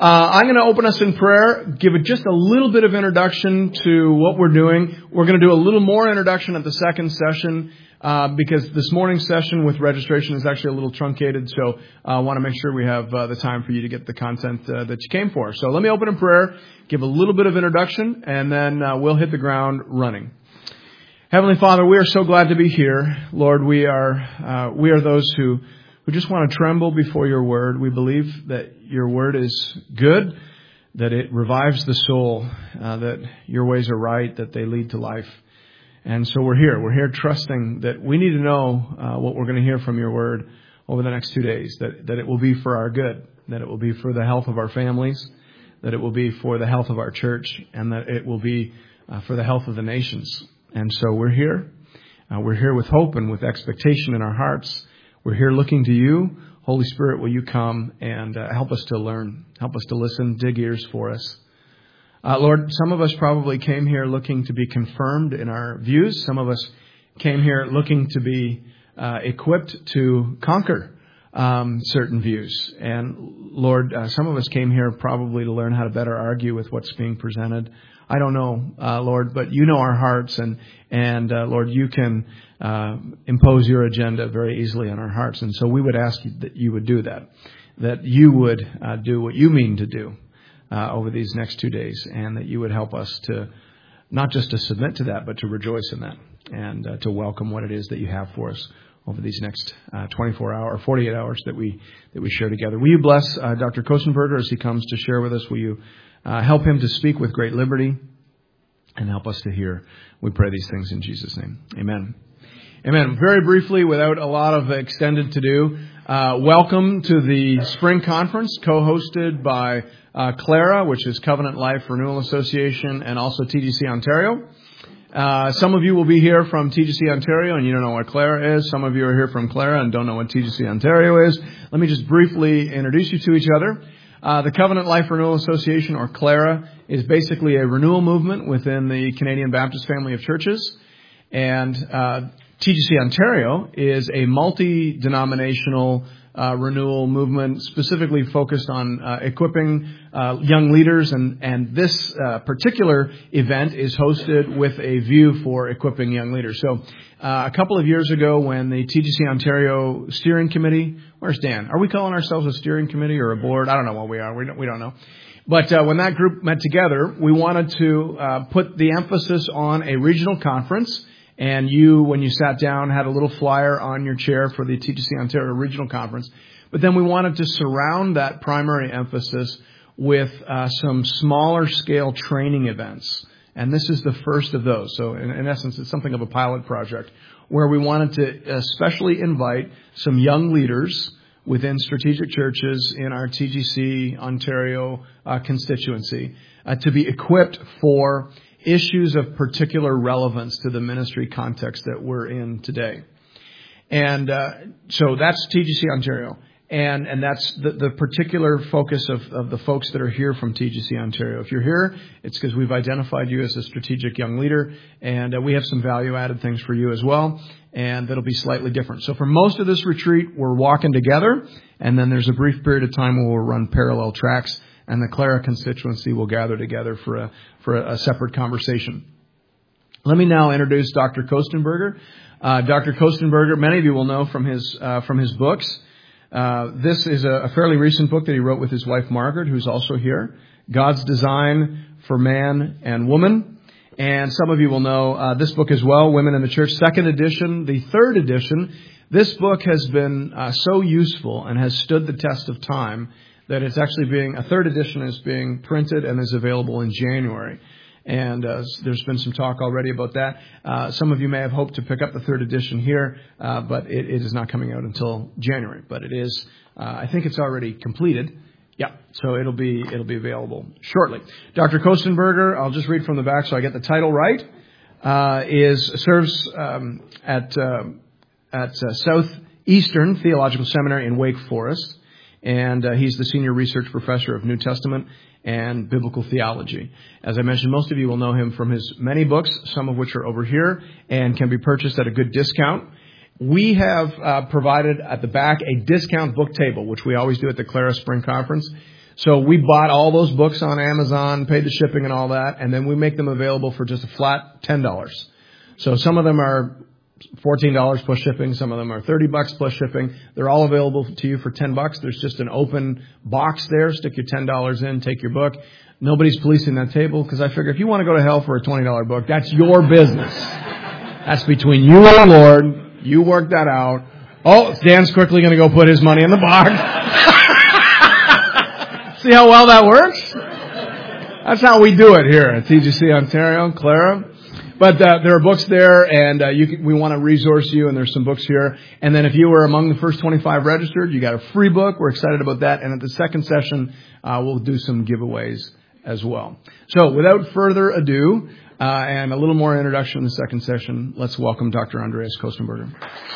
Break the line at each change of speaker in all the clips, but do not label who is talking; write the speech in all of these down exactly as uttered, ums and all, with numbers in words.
Uh, I'm going to open us in prayer, give it just a little bit of introduction to what we're doing. We're going to do a little more introduction at the second session uh, because this morning's session with registration is actually a little truncated. So I uh, want to make sure we have uh, the time for you to get the content uh, that you came for. So let me open in prayer, give a little bit of introduction, and then uh, we'll hit the ground running. Heavenly Father, we are so glad to be here. Lord, we are uh, we are those who We just want to tremble before your word. We believe that your word is good, that it revives the soul, uh, that your ways are right, that they lead to life. And so we're here. We're here trusting that we need to know uh, what we're going to hear from your word over the next two days, that, that it will be for our good, that it will be for the health of our families, that it will be for the health of our church, and that it will be uh, for the health of the nations. And so we're here. Uh, we're here with hope and with expectation in our hearts. We're here looking to you. Holy Spirit, will you come and uh, help us to learn, help us to listen, dig ears for us. Uh, Lord, some of us probably came here looking to be confirmed in our views. Some of us came here looking to be uh, equipped to conquer um, certain views. And Lord, uh, some of us came here probably to learn how to better argue with what's being presented. I don't know, uh, Lord, but you know our hearts, and and uh, Lord, you can uh, impose your agenda very easily on our hearts. And so we would ask you that you would do that, that you would uh, do what you mean to do uh, over these next two days, and that you would help us to not just to submit to that, but to rejoice in that, and uh, to welcome what it is that you have for us over these next uh, twenty-four hour, forty-eight hours that we that we share together. Will you bless uh, Doctor Kostenberger as he comes to share with us? Will you Uh, help him to speak with great liberty and help us to hear. We pray these things in Jesus' name. Amen. Amen. Very briefly, without a lot of extended to-do, uh, welcome to the Spring Conference, co-hosted by uh, Clara, which is Covenant Life Renewal Association, and also T G C Ontario. Uh, some of you will be here from T G C Ontario, and you don't know what Clara is. Some of you are here from Clara and don't know what T G C Ontario is. Let me just briefly introduce you to each other. Uh, the Covenant Life Renewal Association, or CLARA, is basically a renewal movement within the Canadian Baptist family of churches. And uh, T G C Ontario is a multi-denominational uh, renewal movement specifically focused on uh, equipping uh, young leaders. And, and this uh, particular event is hosted with a view for equipping young leaders. So uh, a couple of years ago, when the T G C Ontario Steering Committee, where's Dan? Are we calling ourselves a steering committee or a board? I don't know what we are. We don't, we don't know. But uh, when that group met together, we wanted to uh, put the emphasis on a regional conference. And you, when you sat down, had a little flyer on your chair for the T G C Ontario Regional Conference. But then we wanted to surround that primary emphasis with uh, some smaller scale training events. And this is the first of those. So in, in essence, it's something of a pilot project where we wanted to especially invite some young leaders within strategic churches in our T G C Ontario uh, constituency uh, to be equipped for issues of particular relevance to the ministry context that we're in today. And uh, so that's T G C Ontario. And and that's the, the particular focus of, of the folks that are here from T G C Ontario. If you're here, it's because we've identified you as a strategic young leader, and uh, we have some value-added things for you as well, and that'll be slightly different. So for most of this retreat, we're walking together, and then there's a brief period of time where we'll run parallel tracks, and the Clara constituency will gather together for a for a, a separate conversation. Let me now introduce Doctor Kostenberger. Uh, Doctor Kostenberger, many of you will know from his uh, from his books. Uh, this is a, a fairly recent book that he wrote with his wife Margaret, who's also here. God's Design for Man and Woman. And some of you will know uh, this book as well, Women in the Church, second edition. The third edition, this book has been uh, so useful and has stood the test of time that it's actually being, a third edition is being printed and is available in January. And uh, there's been some talk already about that. Uh, some of you may have hoped to pick up the third edition here, uh, but it, it is not coming out until January. But it is, uh, I think it's already completed. Yeah, so it'll be it'll be available shortly. Doctor Kostenberger, I'll just read from the back so I get the title right. Uh, is serves um, at uh, at uh, Southeastern Theological Seminary in Wake Forest, and uh, he's the senior research professor of New Testament and biblical theology. As I mentioned, most of you will know him from his many books, some of which are over here and can be purchased at a good discount. We have uh, provided at the back a discount book table, which we always do at the Clara Spring Conference. So we bought all those books on Amazon, paid the shipping and all that, and then we make them available for just a flat ten dollars. So some of them are fourteen dollars plus shipping. Some of them are thirty bucks plus shipping. They're all available to you for ten bucks. There's just an open box there. Stick your ten dollars in, take your book. Nobody's policing that table because I figure if you want to go to hell for a twenty dollars book, that's your business. That's between you and the Lord. You work that out. Oh, Dan's quickly going to go put his money in the box. See how well that works? That's how we do it here at T G C Ontario, Clara. But uh, there are books there, and uh, you can, we want to resource you, and there's some books here. And then if you were among the first twenty-five registered, you got a free book. We're excited about that. And at the second session, uh, we'll do some giveaways as well. So without further ado, uh, and a little more introduction in the second session, let's welcome Doctor Andreas Kostenberger.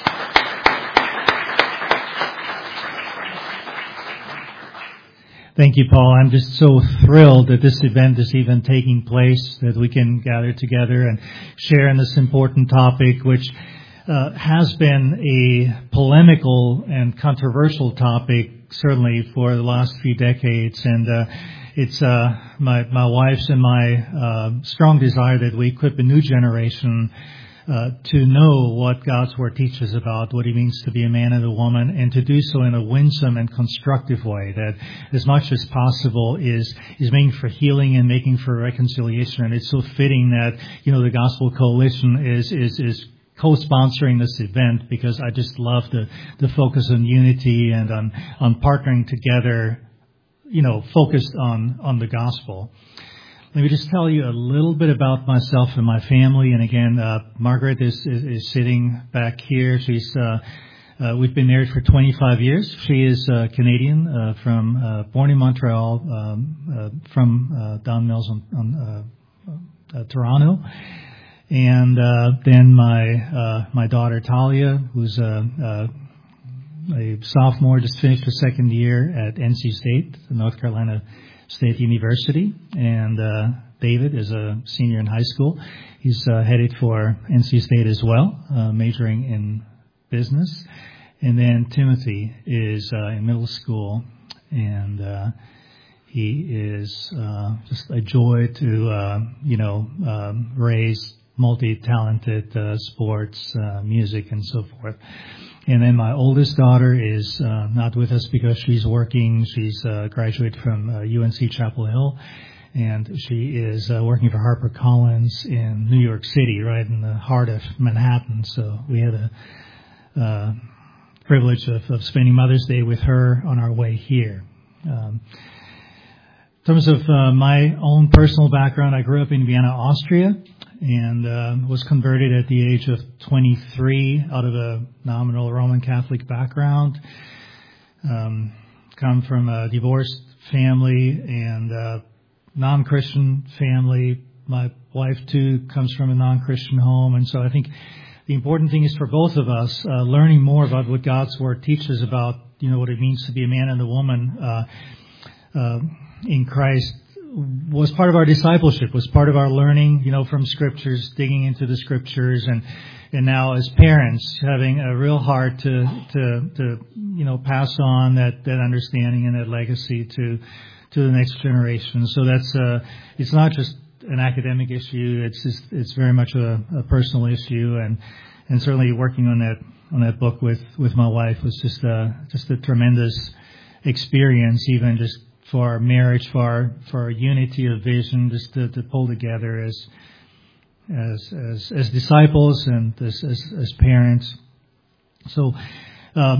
Thank you, Paul. I'm just so thrilled that this event is even taking place, that we can gather together and share in this important topic, which uh, has been a polemical and controversial topic, certainly for the last few decades. And uh, it's uh, my, my wife's and my uh, strong desire that we equip a new generation Uh, to know what God's Word teaches about what it means to be a man and a woman, and to do so in a winsome and constructive way that as much as possible is is making for healing and making for reconciliation. And it's so fitting that, you know, the Gospel Coalition is is is co-sponsoring this event, because I just love the the focus on unity and on on partnering together, you know, focused on on the gospel. Let me just tell you a little bit about myself and my family. And again, uh, Margaret is, is, is sitting back here. She's, uh, uh, we've been married for twenty-five years. She is uh, Canadian, uh, from, uh, born in Montreal, um, uh, from, uh, Don Mills on, on uh, uh, Toronto. And, uh, then my, uh, my daughter Talia, who's, uh, uh, a sophomore, just finished her second year at N C State, North Carolina State University, and uh, David is a senior in high school. He's uh, headed for N C State as well, uh, majoring in business. And then Timothy is uh, in middle school, and uh, he is uh, just a joy to, uh, you know, um, raise multi-talented uh, sports, uh, music, and so forth. And then my oldest daughter is uh, not with us because she's working. She's uh, graduated from uh, U N C Chapel Hill, and she is uh, working for HarperCollins in New York City, right in the heart of Manhattan. So we had a uh, privilege of, of spending Mother's Day with her on our way here. Um, in terms of uh, my own personal background, I grew up in Vienna, Austria, and uh, was converted at the age of twenty-three out of a nominal Roman Catholic background. Um, come from a divorced family and a non-Christian family. My wife, too, comes from a non-Christian home. And so I think the important thing is for both of us, uh, learning more about what God's Word teaches about, you know, what it means to be a man and a woman uh, uh, in Christ, was part of our discipleship, was part of our learning, you know, from Scriptures, digging into the Scriptures, and and now as parents, having a real heart to to to you know pass on that, that understanding and that legacy to to the next generation. So that's uh, it's not just an academic issue; it's just, it's very much a, a personal issue, and and certainly working on that on that book with, with my wife was just a just a tremendous experience, even just for our marriage, for our, for our unity of vision, just to, to pull together as as as, as disciples and as, as as parents. So um,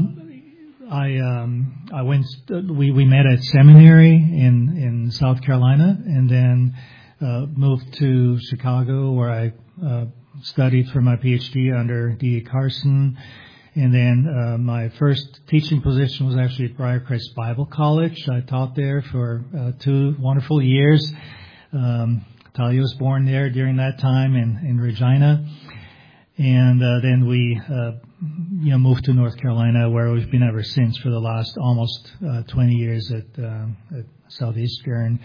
I um, I went. We, we met at seminary in, in South Carolina, and then uh, moved to Chicago, where I uh, studied for my PhD under D A Carson. And then uh, my first teaching position was actually at Briarcrest Bible College. I taught there for uh, two wonderful years. Um, Talia was born there during that time in, in Regina. And uh, then we, uh, you know, moved to North Carolina, where we've been ever since for the last almost uh, twenty years at, uh, at Southeastern.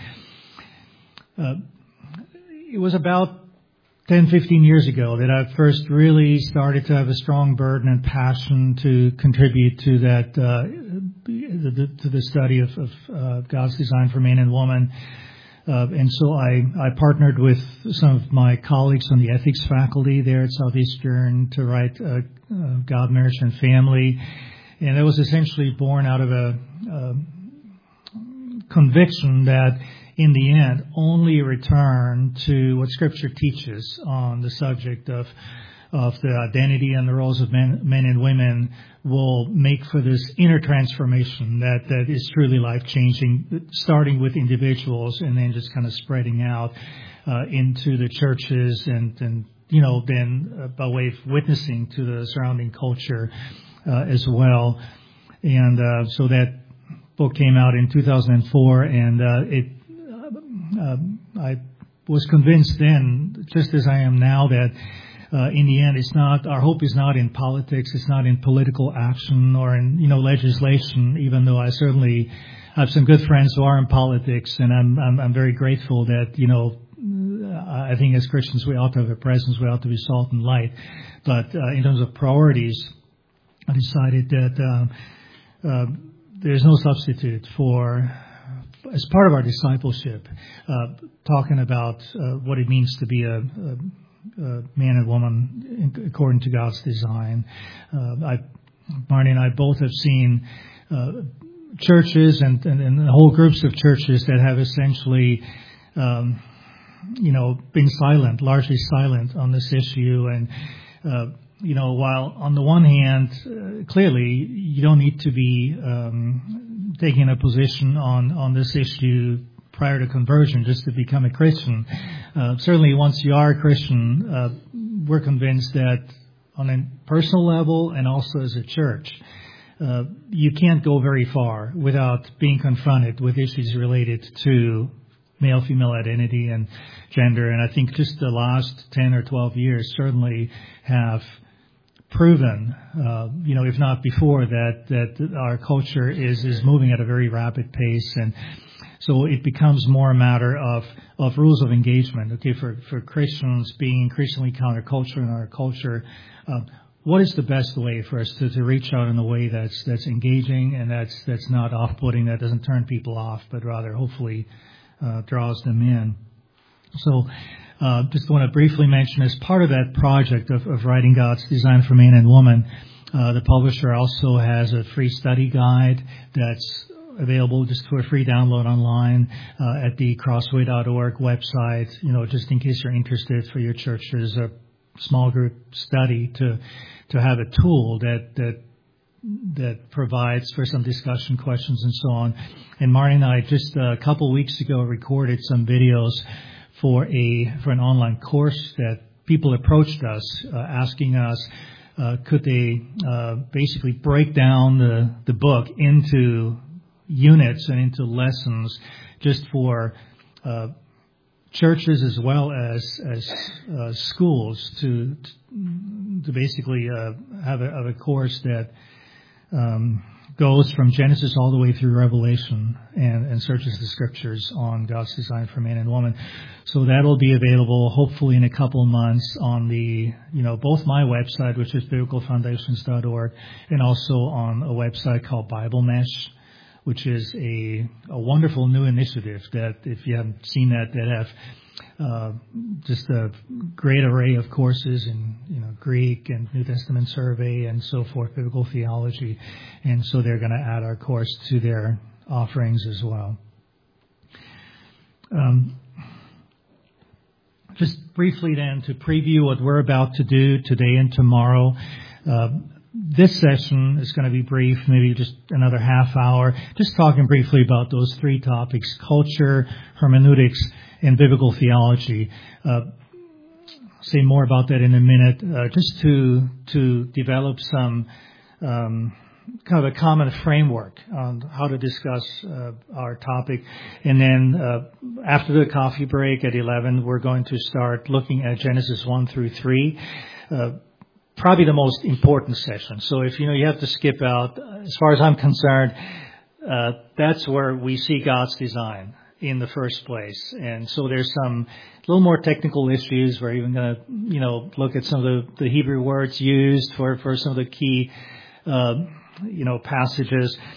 Uh, it was about ten, fifteen years ago that I first really started to have a strong burden and passion to contribute to that uh, the, to the study of, of uh, God's design for man and woman. Uh, and so I, I partnered with some of my colleagues on the ethics faculty there at Southeastern to write uh, uh, God, Marriage, and Family. And it was essentially born out of a, a conviction that in the end, only a return to what Scripture teaches on the subject of of the identity and the roles of men, men and women will make for this inner transformation that, that is truly life-changing, starting with individuals and then just kind of spreading out uh, into the churches and, and you know, then uh, by way of witnessing to the surrounding culture uh, as well. And uh, so that book came out in two thousand four, and uh, it uh, I was convinced then, just as I am now, that Uh, in the end, it's not, our hope is not in politics, it's not in political action or in, you know, legislation, even though I certainly have some good friends who are in politics, and I'm, I'm, I'm very grateful that, you know, I think as Christians we ought to have a presence, we ought to be salt and light. But uh, in terms of priorities, I decided that uh, uh, there's no substitute for, as part of our discipleship, uh, talking about uh, what it means to be a, a Uh, man and woman according to God's design. Uh, I, Marty and I both have seen uh, churches and, and, and whole groups of churches that have essentially, um, you know, been silent, largely silent on this issue. And, uh, you know, while on the one hand, uh, clearly you don't need to be um, taking a position on, on this issue prior to conversion just to become a Christian. Uh, certainly once you are a Christian, uh, we're convinced that on a personal level and also as a church, uh, you can't go very far without being confronted with issues related to male-female identity and gender. And I think just the last ten or twelve years certainly have proven, uh, you know, if not before, that, that our culture is, is moving at a very rapid pace. And so it becomes more a matter of, of rules of engagement. Okay, for, for Christians being increasingly counterculture in our culture, uh, what is the best way for us to, to reach out in a way that's that's engaging and that's that's not off-putting, that doesn't turn people off, but rather hopefully uh, draws them in. So uh, just want to briefly mention, as part of that project of, of writing God's design for man and woman, uh, the publisher also has a free study guide that's available just for a free download online uh, at the crossway dot org website, you know, just in case you're interested for your church. There's a small group study to to have a tool that that that provides for some discussion questions and so on. And Marty and I just a couple weeks ago recorded some videos for a for an online course that people approached us uh, asking us uh, could they uh, basically break down the the book into units and into lessons just for uh, churches as well as as uh, schools to to basically uh, have a, have a course that um, goes from Genesis all the way through Revelation and, and searches the Scriptures on God's design for man and woman. So that'll be available hopefully in a couple of months on the, you know, both my website, which is biblical foundations dot org, and also on a website called Bible Mesh, which is a, a wonderful new initiative that, if you haven't seen that, that have uh, just a great array of courses in, you know, Greek and New Testament survey and so forth, biblical theology. And so they're going to add our course to their offerings as well. Um, just briefly then to preview what we're about to do today and tomorrow. Uh, This session is going to be brief, maybe just another half hour, just talking briefly about those three topics: culture, hermeneutics, and biblical theology. Uh, say more about that in a minute, uh, just to to develop some um, kind of a common framework on how to discuss uh, our topic. And then uh, after the coffee break at eleven, we're going to start looking at Genesis one through three. Uh, Probably the most important session. So if you know you have to skip out, as far as I'm concerned, uh, that's where we see God's design in the first place. And so there's some little more technical issues. We're even going to, you know, look at some of the, the Hebrew words used for, for some of the key, uh, you know, passages.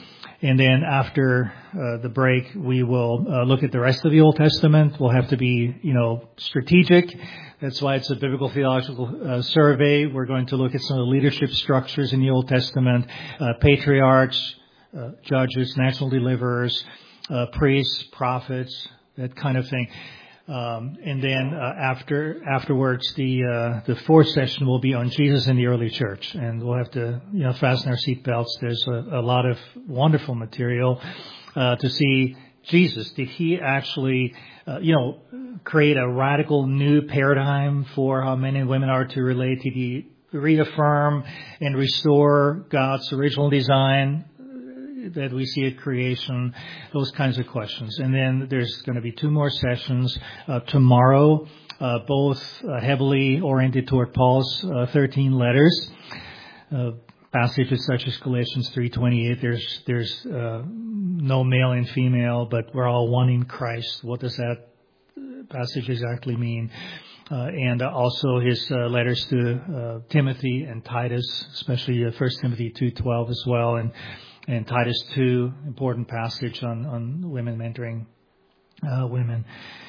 And then after uh, the break, we will uh, look at the rest of the Old Testament. We'll have to be, you know, strategic. That's why it's a biblical theological uh, survey. We're going to look at some of the leadership structures in the Old Testament, uh, patriarchs, uh, judges, national deliverers, uh, priests, prophets, that kind of thing. Um, and then uh, after afterwards, the uh, the fourth session will be on Jesus in the early church, and we'll have to you know fasten our seatbelts. There's a, a lot of wonderful material uh, to see Jesus. Did he actually, uh, you know, create a radical new paradigm for how men and women are to relate? Did he reaffirm and restore God's original design that we see at creation, those kinds of questions. And then there's going to be two more sessions uh, tomorrow, uh, both uh, heavily oriented toward Paul's uh, thirteen letters. Uh, passages such as Galatians three twenty-eight, there's there's uh, no male and female, but we're all one in Christ. What does that passage exactly mean? Uh, and uh, also his uh, letters to uh, Timothy and Titus, especially uh, First Timothy two twelve as well, and And Titus two, important passage on, on women mentoring uh, women.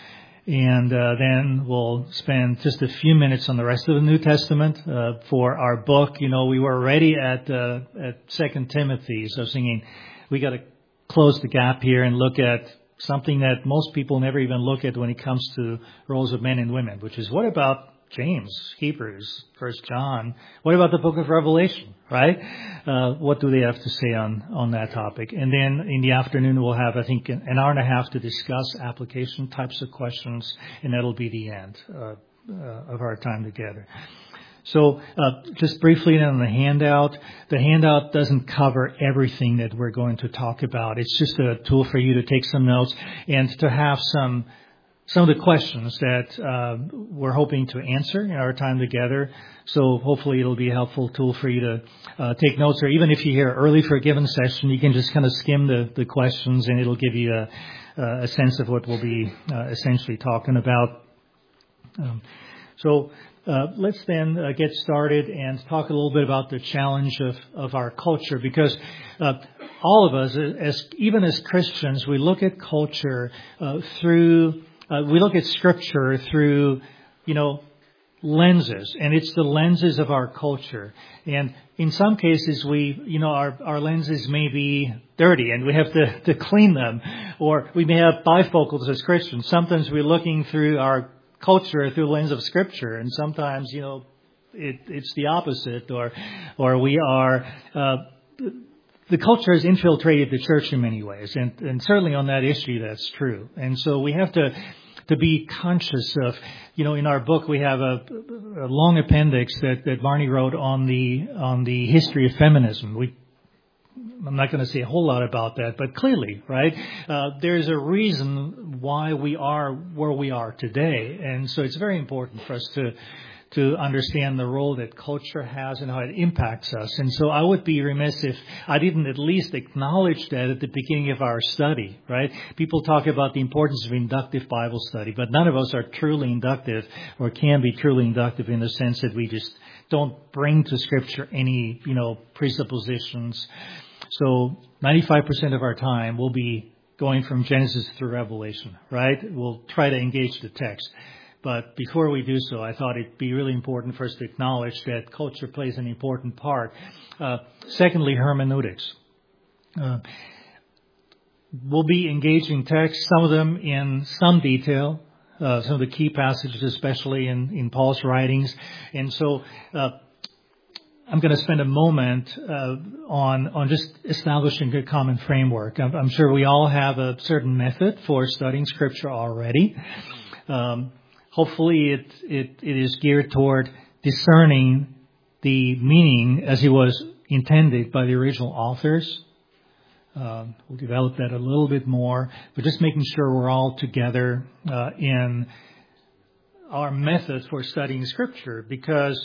And uh, then we'll spend just a few minutes on the rest of the New Testament uh, for our book. You know, we were already at uh, at Second Timothy, so I was thinking we got to close the gap here and look at something that most people never even look at when it comes to roles of men and women, which is what about James, Hebrews, First John? What about the book of Revelation, right? Uh, what do they have to say on, on that topic? And then in the afternoon, we'll have, I think, an hour and a half to discuss application types of questions, and that'll be the end uh, uh, of our time together. So uh, just briefly on the handout, the handout doesn't cover everything that we're going to talk about. It's just a tool for you to take some notes and to have some Some of the questions that uh, we're hoping to answer in our time together. So hopefully it'll be a helpful tool for you to uh, take notes, or even if you're here early for a given session, you can just kind of skim the, the questions and it'll give you a, a sense of what we'll be uh, essentially talking about. Um, so uh, let's then uh, get started and talk a little bit about the challenge of, of our culture, because uh, all of us, as even as Christians, we look at culture uh, through Uh, we look at Scripture through, you know, lenses, and it's the lenses of our culture. And in some cases, we, you know, our, our lenses may be dirty, and we have to, to clean them. Or we may have bifocals as Christians. Sometimes we're looking through our culture through the lens of Scripture, and sometimes, you know, it, it's the opposite. Or, or we are. Uh, The culture has infiltrated the church in many ways, and, and certainly on that issue, that's true. And so we have to to be conscious of, you know, in our book we have a, a long appendix that, that Barney wrote on the on the history of feminism. We, I'm not going to say a whole lot about that, but clearly, right, uh, there's a reason why we are where we are today, and so it's very important for us to. to understand the role that culture has and how it impacts us. And so I would be remiss if I didn't at least acknowledge that at the beginning of our study, right? People talk about the importance of inductive Bible study, but none of us are truly inductive or can be truly inductive in the sense that we just don't bring to Scripture any, you know, presuppositions. So ninety-five percent of our time will be going from Genesis through Revelation, right? We'll try to engage the text. But before we do so, I thought it'd be really important for us to acknowledge that culture plays an important part. Uh, secondly, hermeneutics. Uh, we'll be engaging texts, some of them in some detail, uh, some of the key passages, especially in, in Paul's writings. And so uh, I'm going to spend a moment uh, on on just establishing a common framework. I'm, I'm sure we all have a certain method for studying Scripture already. Um, Hopefully it, it, it is geared toward discerning the meaning as it was intended by the original authors. Um, we'll develop that a little bit more, but just making sure we're all together uh, in our method for studying Scripture, because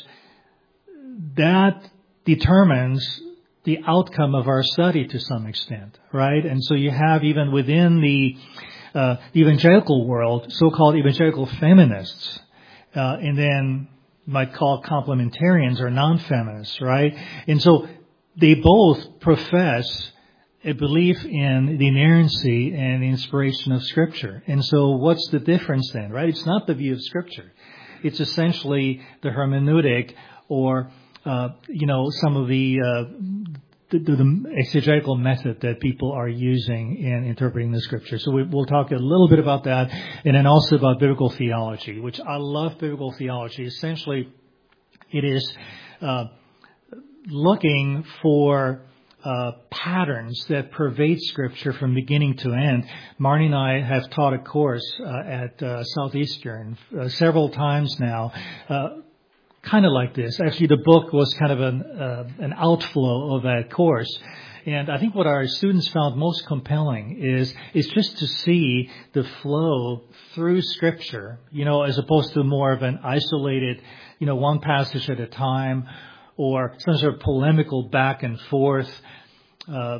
that determines the outcome of our study to some extent, right? And so you have, even within the Uh, the evangelical world, so-called evangelical feminists, uh, and then you might call complementarians or non-feminists, right? And so they both profess a belief in the inerrancy and the inspiration of Scripture. And so what's the difference then, right? It's not the view of Scripture. It's essentially the hermeneutic or, uh, you know, some of the, uh, the, the exegetical method that people are using in interpreting the Scripture. So we, we'll talk a little bit about that, and then also about biblical theology, which I love biblical theology. Essentially, it is uh, looking for Uh, patterns that pervade Scripture from beginning to end. Marnie and I have taught a course uh, at uh, Southeastern uh, several times now, uh, kind of like this. Actually, the book was kind of an, uh, an outflow of that course. And I think what our students found most compelling is, is just to see the flow through Scripture, you know, as opposed to more of an isolated, you know, one passage at a time, or some sort of polemical back and forth, uh,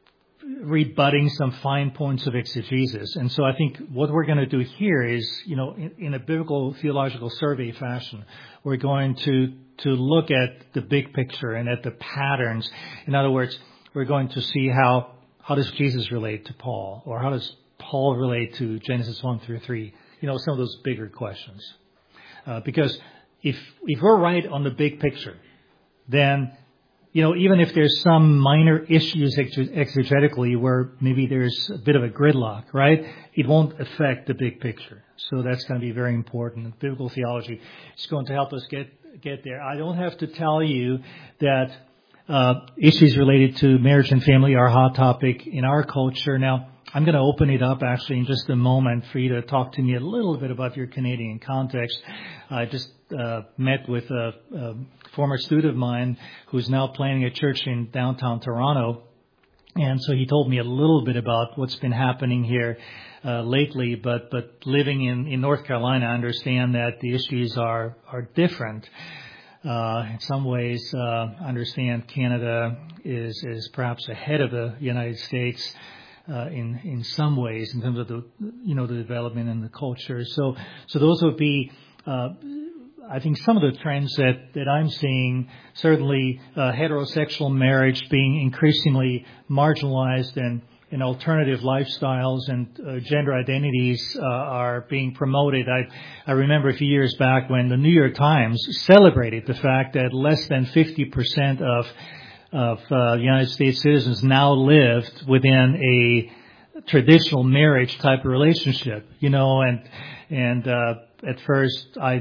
rebutting some fine points of exegesis. And so I think what we're going to do here is, you know, in, in a biblical theological survey fashion, we're going to, to look at the big picture and at the patterns. In other words, we're going to see how, how does Jesus relate to Paul, or how does Paul relate to Genesis one through three? You know, some of those bigger questions. Uh, because if, if we're right on the big picture, then, you know, even if there's some minor issues exegetically where maybe there's a bit of a gridlock, right, it won't affect the big picture. So that's going to be very important. Biblical theology is going to help us get get there. I don't have to tell you that uh, issues related to marriage and family are a hot topic in our culture. Now, I'm going to open it up actually in just a moment for you to talk to me a little bit about your Canadian context. I just uh, met with a, a former student of mine who's now planning a church in downtown Toronto. And so he told me a little bit about what's been happening here uh, lately. But but living in, in North Carolina, I understand that the issues are, are different. Uh, in some ways, uh, I understand Canada is, is perhaps ahead of the United States Uh, in in some ways, in terms of the you know the development and the culture. So so those would be, uh, I think, some of the trends that, that I'm seeing. Certainly, uh, heterosexual marriage being increasingly marginalized, and, and alternative lifestyles and uh, gender identities uh, are being promoted. I I remember a few years back when the New York Times celebrated the fact that less than fifty percent of of uh, United States citizens now lived within a traditional marriage type of relationship, you know, and and uh, at first I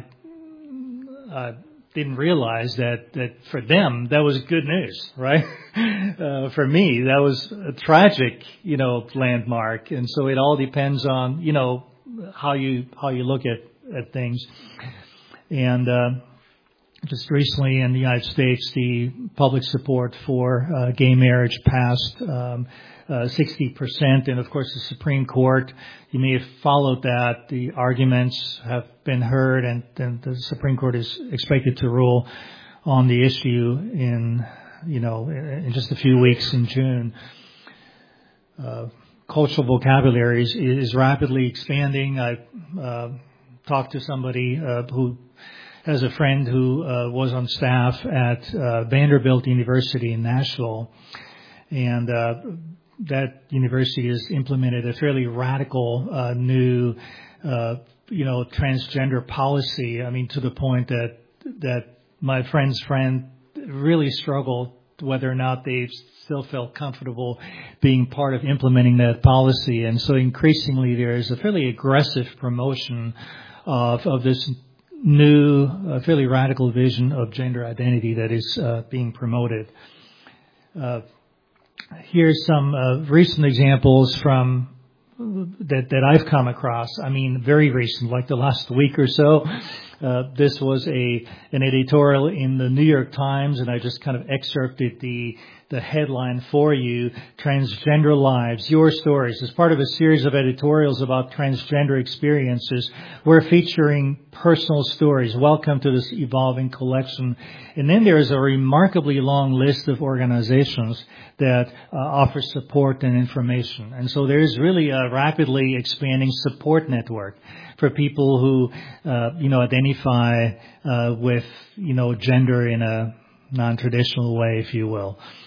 uh, didn't realize that, that for them that was good news, right? uh, for me, that was a tragic, you know, landmark, and so it all depends on, you know, how you how you look at, at things, and. Uh, Just recently in the United States, the public support for uh, gay marriage passed um, uh, sixty percent. And, of course, the Supreme Court, you may have followed that. The arguments have been heard, and, and the Supreme Court is expected to rule on the issue in, you know, in just a few weeks in June. Uh, cultural vocabulary is, is rapidly expanding. I uh, talked to somebody uh, who has a friend who uh, was on staff at uh, Vanderbilt University in Nashville, and uh, that university has implemented a fairly radical uh, new, uh, you know, transgender policy. I mean, to the point that that my friend's friend really struggled whether or not they still felt comfortable being part of implementing that policy, and so increasingly there is a fairly aggressive promotion of of this new, uh, fairly radical vision of gender identity that is uh, being promoted. Uh, here's some uh, recent examples from that that I've come across. I mean, very recent, like the last week or so. Uh, this was a an editorial in the New York Times, and I just kind of excerpted the the headline for you: Transgender Lives, Your Stories. As part of a series of editorials about transgender experiences, we're featuring personal stories. Welcome to this evolving collection. And then there is a remarkably long list of organizations that uh, offer support and information. And so there is really a rapidly expanding support network for people who, uh, you know, identify uh, with, you know, gender in a non-traditional way, if you will.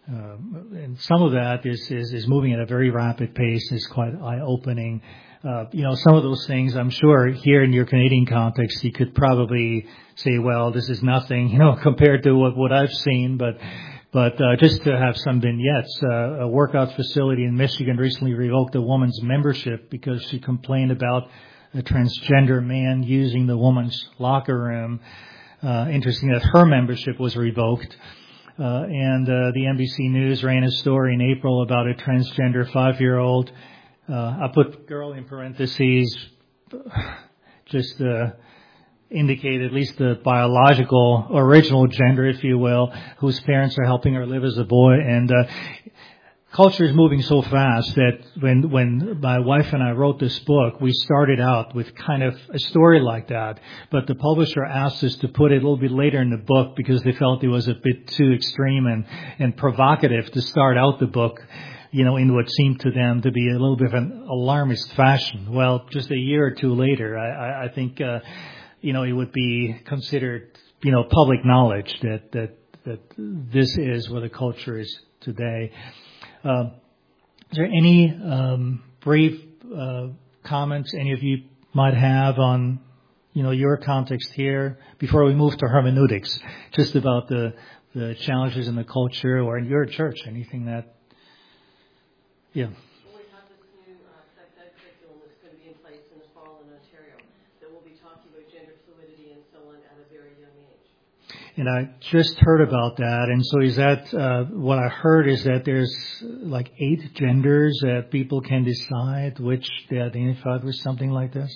Um, and some of that is, is, is moving at a very rapid pace, is quite eye-opening. Uh, you know, some of those things, I'm sure here in your Canadian context, you could probably say, well, this is nothing, you know, compared to what, what I've seen, but, but, uh, just to have some vignettes, uh, a workout facility in Michigan recently revoked a woman's membership because she complained about a transgender man using the woman's locker room. Uh, interesting that her membership was revoked. Uh, and uh, the N B C News ran a story in April about a transgender five-year-old. Uh, I put girl in parentheses, just uh, indicate at least the biological original gender, if you will, whose parents are helping her live as a boy. And uh, culture is moving so fast that when when my wife and I wrote this book, we started out with kind of a story like that. But the publisher asked us to put it a little bit later in the book because they felt it was a bit too extreme and, and provocative to start out the book, you know, in what seemed to them to be a little bit of an alarmist fashion. Well, just a year or two later, I, I, I think, uh, you know, it would be considered, you know, public knowledge that, that, that this is what the culture is today. Uh, is there any um, brief uh, comments any of you might have on, you know, your context here before we move to hermeneutics, just about the the challenges in the culture or in your church? Anything that, yeah.
Well, we have this new uh, sex ed curriculum that's going to be in place in the fall in Ontario that will be talking about gender fluidity and so on at a very young age.
And I just heard about that. And so is that, uh, what I heard is that there's like eight genders that people can decide which they identify with, something like this?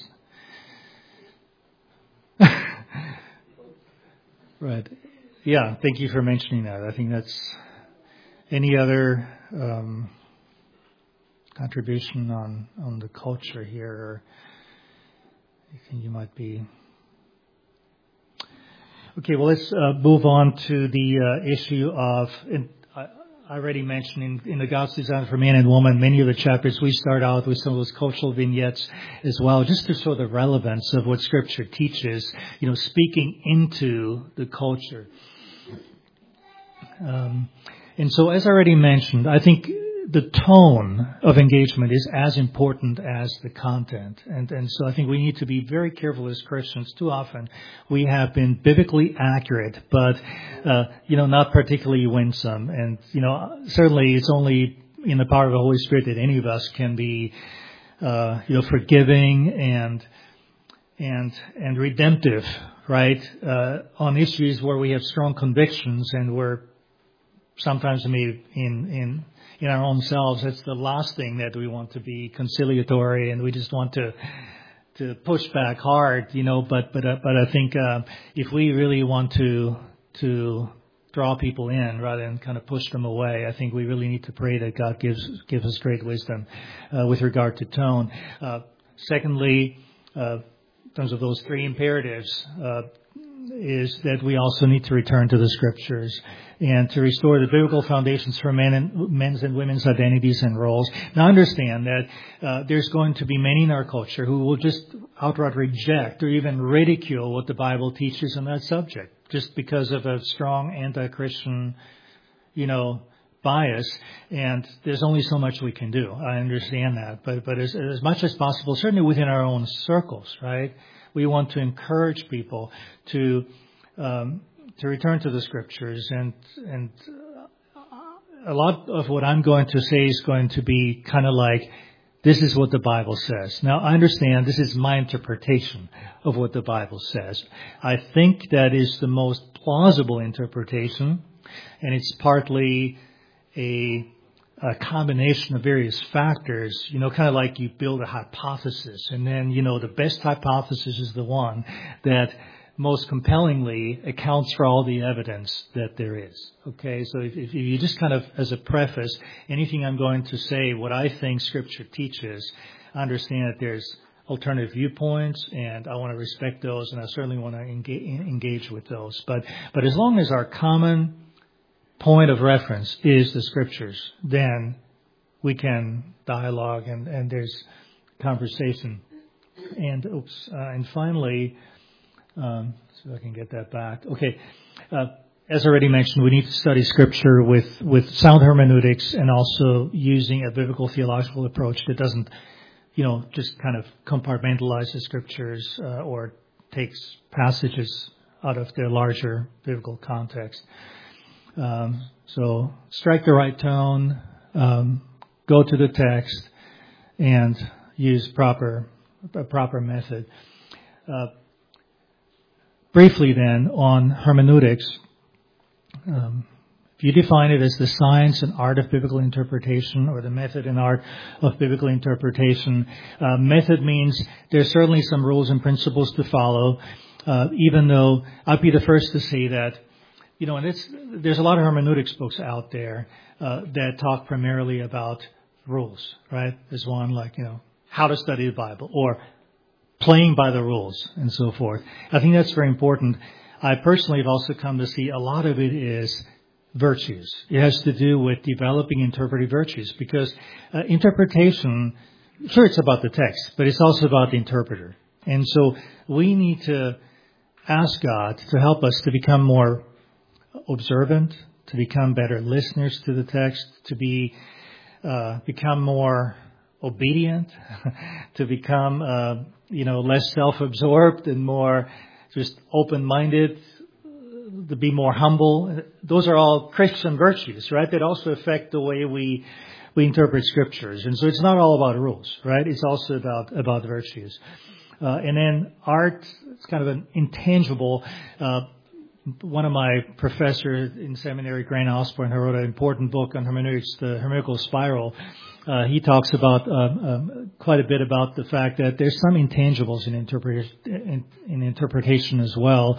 Right. Yeah, thank you for mentioning that. I think that's any other um, contribution on, on the culture here, or anything you might be... Okay, well, let's uh, move on to the uh, issue of, and I, I already mentioned in, in the God's Design for Man and Woman, many of the chapters we start out with some of those cultural vignettes as well, just to show the relevance of what Scripture teaches, you know, speaking into the culture. Um, and so, as I already mentioned, I think the tone of engagement is as important as the content. And, and so I think we need to be very careful as Christians. Too often we have been biblically accurate, but, uh, you know, not particularly winsome. And, you know, certainly it's only in the power of the Holy Spirit that any of us can be, uh, you know, forgiving and, and, and redemptive, right? Uh, on issues where we have strong convictions and we're sometimes maybe in, in, in our own selves, it's the last thing that we want to be conciliatory, and we just want to to push back hard, you know. But but uh, but I think uh, if we really want to to draw people in rather than kind of push them away, I think we really need to pray that God gives gives us great wisdom uh, with regard to tone. Uh, secondly, uh, in terms of those three imperatives, uh, is that we also need to return to the Scriptures and to restore the biblical foundations for men and men's and women's identities and roles. Now, understand that uh, there's going to be many in our culture who will just outright reject or even ridicule what the Bible teaches on that subject, just because of a strong anti-Christian, you know, bias. And there's only so much we can do. I understand that, but but as, as much as possible, certainly within our own circles, right? We want to encourage people to um, to return to the Scriptures, and and a lot of what I'm going to say is going to be kind of like, this is what the Bible says. Now, I understand this is my interpretation of what the Bible says. I think that is the most plausible interpretation, and it's partly a a combination of various factors, you know, kind of like you build a hypothesis, and then, you know, the best hypothesis is the one that most compellingly accounts for all the evidence that there is. Okay, so if, if you just kind of, as a preface, anything I'm going to say, what I think Scripture teaches, understand that there's alternative viewpoints, and I want to respect those, and I certainly want to engage, engage with those. But but as long as our common point of reference is the Scriptures, then we can dialogue, and, and there's conversation. And oops, uh, and finally, um, so I can get that back. Okay, uh, as already mentioned, we need to study Scripture with, with sound hermeneutics and also using a biblical theological approach that doesn't, you know, just kind of compartmentalize the Scriptures uh, or takes passages out of their larger biblical context. Um, so strike the right tone, um, go to the text, and use proper a proper method. Uh, briefly then, on hermeneutics, um, if you define it as the science and art of biblical interpretation, or the method and art of biblical interpretation, uh, method means there's certainly some rules and principles to follow, uh, even though I'd be the first to say that, you know, and it's, there's a lot of hermeneutics books out there uh, that talk primarily about rules, right? There's one like, you know, how to study the Bible, or playing by the rules, and so forth. I think that's very important. I personally have also come to see a lot of it is virtues. It has to do with developing interpretive virtues, because uh, interpretation, sure, it's about the text, but it's also about the interpreter. And so we need to ask God to help us to become more observant, to become better listeners to the text, to be uh, become more obedient, to become uh, you know less self-absorbed and more just open-minded, to be more humble. Those are all Christian virtues, right? That also affect the way we we interpret scriptures. And so it's not all about rules, right? It's also about about virtues. Uh, and then art, it's kind of an intangible. Uh, one of my professors in seminary, Grant Osborne, who wrote an important book on hermeneutics, the hermeneutical spiral, uh, he talks about uh, um, quite a bit about the fact that there's some intangibles in, interpret- in, in interpretation as well.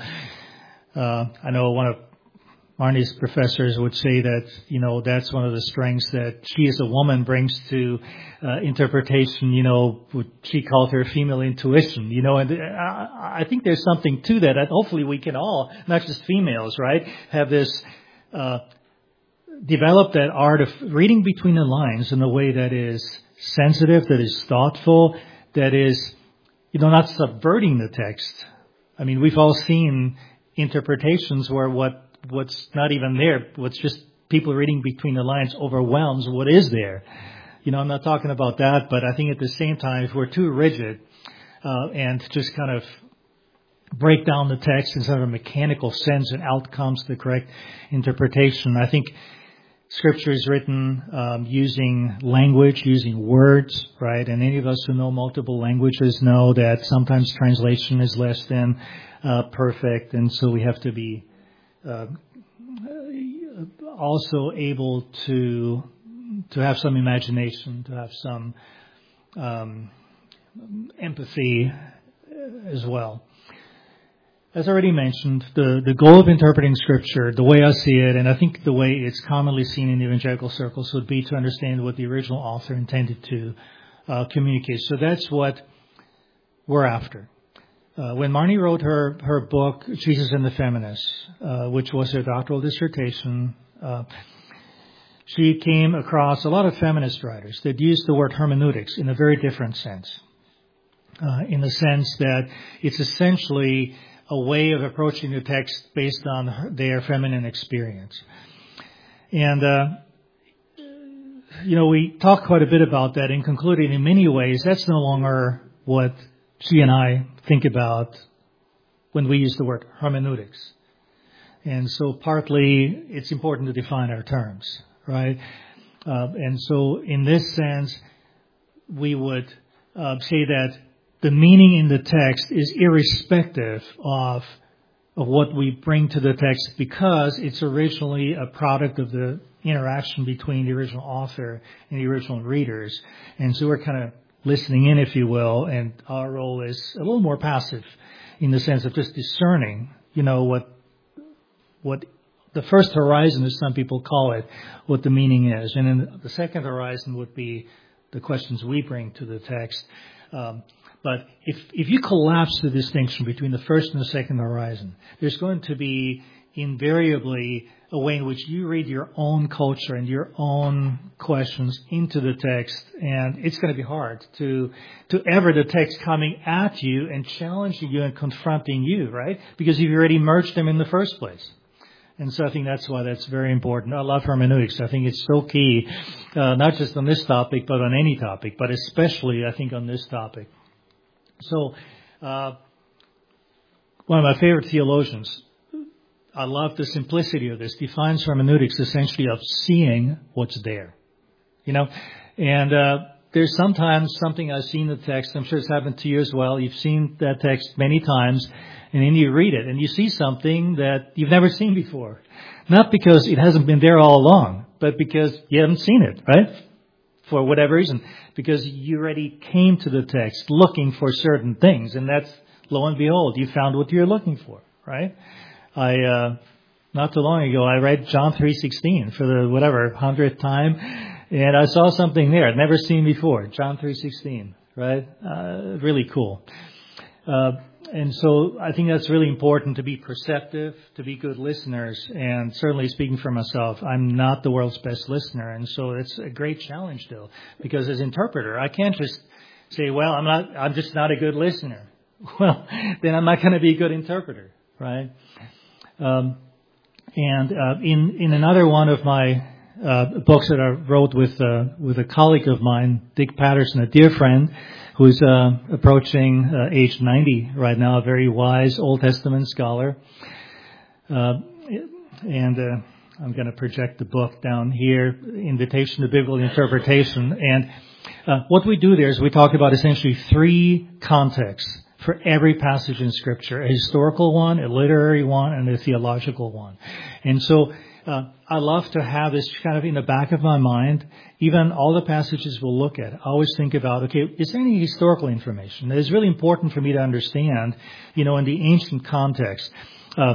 Uh, I know one of Marnie's professors would say that, you know, that's one of the strengths that she as a woman brings to uh, interpretation, you know, what she called her female intuition, you know, and I, I think there's something to that, that hopefully we can all, not just females, right, have this, uh, develop that art of reading between the lines in a way that is sensitive, that is thoughtful, that is, you know, not subverting the text. I mean, we've all seen interpretations where what what's not even there, what's just people reading between the lines overwhelms what is there. You know, I'm not talking about that, but I think at the same time, if we're too rigid uh, and just kind of break down the text in sort of a mechanical sense and out comes the correct interpretation, I think Scripture is written um, using language, using words, right? And any of us who know multiple languages know that sometimes translation is less than uh, perfect, and so we have to be Uh, also able to to have some imagination, to have some um, empathy as well. As already mentioned, the, the goal of interpreting Scripture, the way I see it, and I think the way it's commonly seen in evangelical circles, would be to understand what the original author intended to uh, communicate. So that's what we're after. Uh, when Marnie wrote her, her book, Jesus and the Feminists, uh, which was her doctoral dissertation, uh, she came across a lot of feminist writers that used the word hermeneutics in a very different sense. Uh, in the sense that it's essentially a way of approaching the text based on her, their feminine experience. And, uh, you know, we talked quite a bit about that and concluded in many ways that's no longer what she and I think about when we use the word hermeneutics. And so partly it's important to define our terms, right? Uh, and so in this sense, we would uh, say that the meaning in the text is irrespective of, of what we bring to the text, because it's originally a product of the interaction between the original author and the original readers. And so we're kind of listening in, if you will, and our role is a little more passive in the sense of just discerning, you know, what what the first horizon, as some people call it, what the meaning is. And then the second horizon would be the questions we bring to the text. Um, but if if you collapse the distinction between the first and the second horizon, there's going to be invariably a way in which you read your own culture and your own questions into the text, and it's going to be hard to to ever the text coming at you and challenging you and confronting you, right? Because you've already merged them in the first place. And so I think that's why that's very important. I love hermeneutics. I think it's so key, uh, not just on this topic, but on any topic, but especially, I think, on this topic. So, uh, one of my favorite theologians, I love the simplicity of this, defines hermeneutics essentially of seeing what's there. You know, and uh, there's sometimes something I've seen in the text, I'm sure it's happened to you as well, you've seen that text many times, and then you read it, and you see something that you've never seen before. Not because it hasn't been there all along, but because you haven't seen it, right? For whatever reason. Because you already came to the text looking for certain things, and that's, lo and behold, you found what you're looking for, right? I, uh, not too long ago, I read John three sixteen for the, whatever, hundredth time, and I saw something there I'd never seen before. John three sixteen, right? Uh, really cool. Uh, and so I think that's really important, to be perceptive, to be good listeners, and certainly speaking for myself, I'm not the world's best listener, and so it's a great challenge still, because as interpreter, I can't just say, well, I'm not, I'm just not a good listener. Well, then I'm not going to be a good interpreter, right? Um, and uh, in in another one of my uh, books that I wrote with uh, with a colleague of mine, Dick Patterson, a dear friend, who's uh, approaching uh, age ninety right now, a very wise Old Testament scholar. Uh, and uh, I'm going to project the book down here, Invitation to Biblical Interpretation. And uh, what we do there is we talk about essentially three contexts for every passage in Scripture: a historical one, a literary one, and a theological one. And so uh, I love to have this kind of in the back of my mind. Even all the passages we'll look at, I always think about, okay, is there any historical information that is really important for me to understand, you know, in the ancient context? Uh,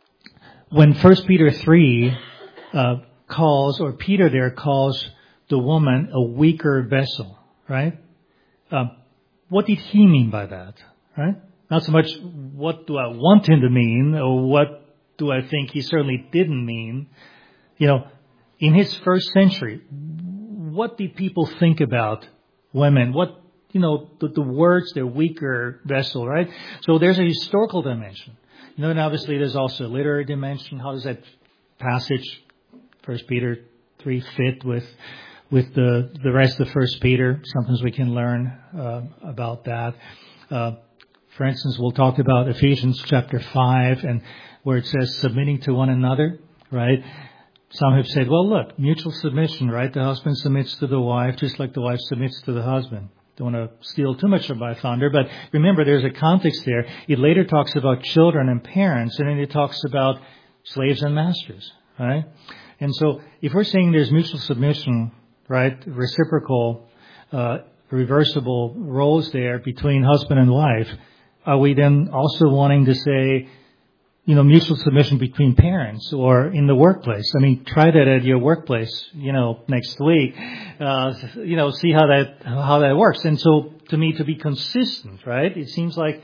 when First Peter three uh, calls, or Peter there calls the woman a weaker vessel, right? Uh, what did he mean by that? Right? Not so much what do I want him to mean, or what do I think he certainly didn't mean. You know, in his first century, what did people think about women? What, you know, the, the words, their weaker vessel, right? So there's a historical dimension. You know, and obviously there's also a literary dimension. How does that passage, First Peter three, fit with with the, the rest of First Peter? Sometimes we can learn uh, about that. Uh, For instance, we'll talk about Ephesians chapter five, and where it says submitting to one another, right? Some have said, well, look, mutual submission, right? The husband submits to the wife just like the wife submits to the husband. Don't want to steal too much of my thunder, but remember, there's a context there. It later talks about children and parents, and then it talks about slaves and masters, right? And so if we're saying there's mutual submission, right, reciprocal, uh, reversible roles there between husband and wife, are we then also wanting to say, you know, mutual submission between parents or in the workplace? I mean, try that at your workplace, you know, next week. Uh, you know, see how that how that works. And so, to me, to be consistent, right? It seems like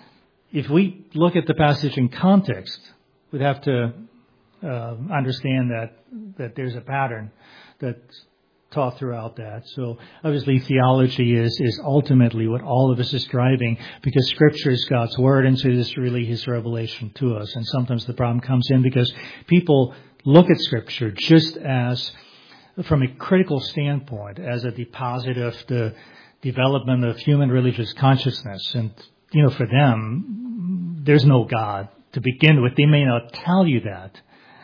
if we look at the passage in context, we'd have to uh, understand that that there's a pattern that's taught throughout that. So obviously theology is, is ultimately what all of us is striving, because Scripture is God's Word, and so it is really His revelation to us. And sometimes the problem comes in because people look at Scripture just as, from a critical standpoint, as a deposit of the development of human religious consciousness. And, you know, for them, there's no God to begin with. They may not tell you that,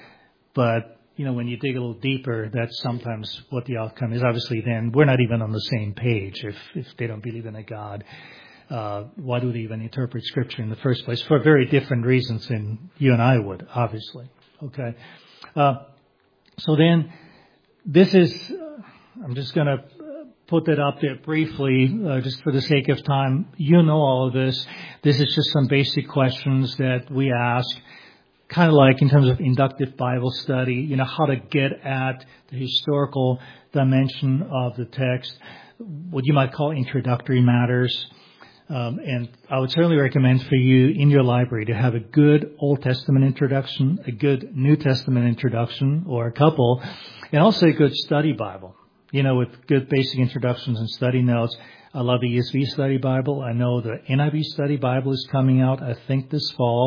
but you know, when you dig a little deeper, that's sometimes what the outcome is. Obviously, then we're not even on the same page if, if they don't believe in a God. Uh, why do they even interpret Scripture in the first place? For very different reasons than you and I would, obviously. Okay. Uh, so then, this is, uh, I'm just going to put that up there briefly, uh, just for the sake of time. You know all of this. This is just some basic questions that we ask, kind of like in terms of inductive Bible study, you know, how to get at the historical dimension of the text, what you might call introductory matters. Um, and I would certainly recommend for you in your library to have a good Old Testament introduction, a good New Testament introduction, or a couple, and also a good study Bible, you know, with good basic introductions and study notes. I love the E S V Study Bible. I know the N I V Study Bible is coming out, I think, this fall.